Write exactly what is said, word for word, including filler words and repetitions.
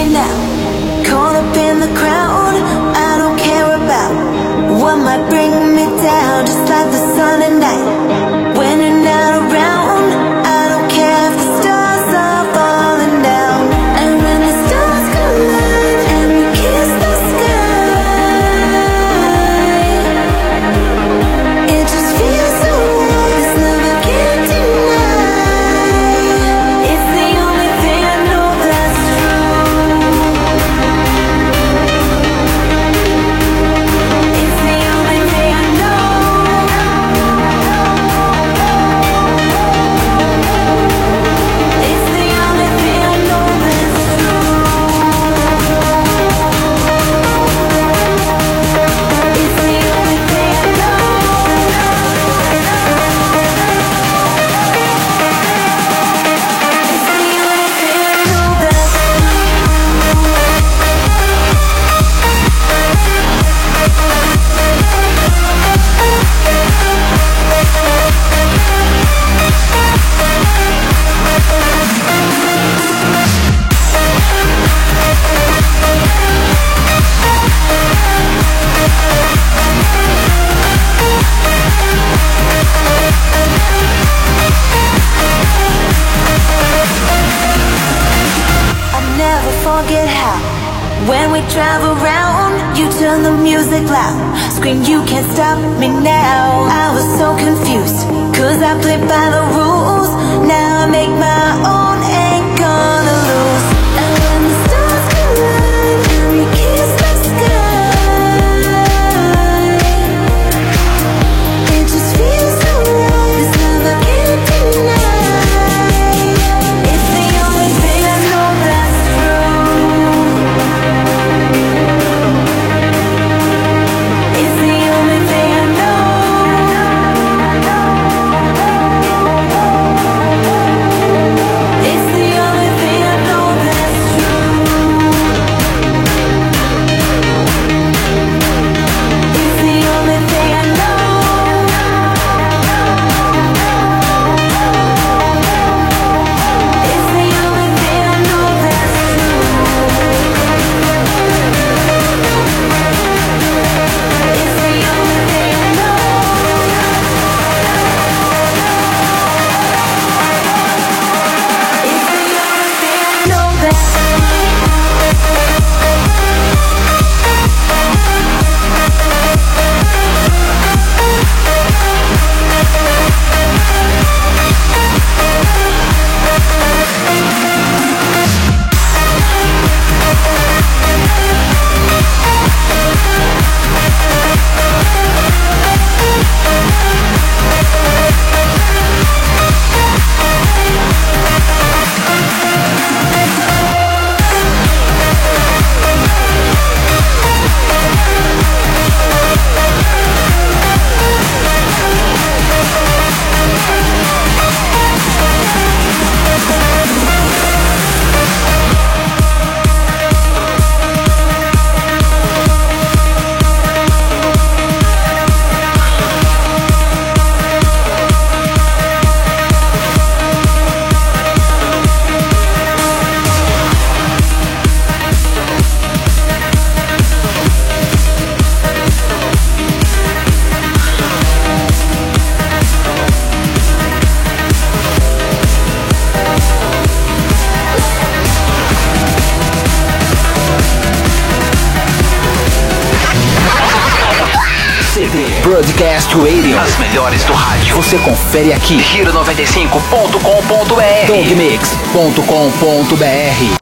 me now. Caught up in the crowd, I don't care about what might bring me down. Just like the sun at night, when you're not around, I don't care if the stars are falling down. And when the stars collide and we kiss the sky, it just feels so right. This love I can't deny. It's the only thing I know that's true. It's the only thing I know. It's the only thing I know that's true. It's the only thing I know. It's the only thing I know that's I'll never forget how, when we drive around, you turn the music loud, scream you can't stop me now. I was so confused, cause I played by the rules. Now I make my own, ain't gonna lose. And when the stars collide and we kiss the sky, it just feels so right. This love I can't deny. It's the only thing I know that's true. It's the only thing I know. It's the only thing I know that's true. It's the only thing I know. It's the only thing I know that's true. It's the only thing I know. It's the only thing I know that's Broadcast Radio. As melhores do rádio. Você confere aqui. Giro noventa e cinco ponto com ponto br. dogmix ponto com ponto br.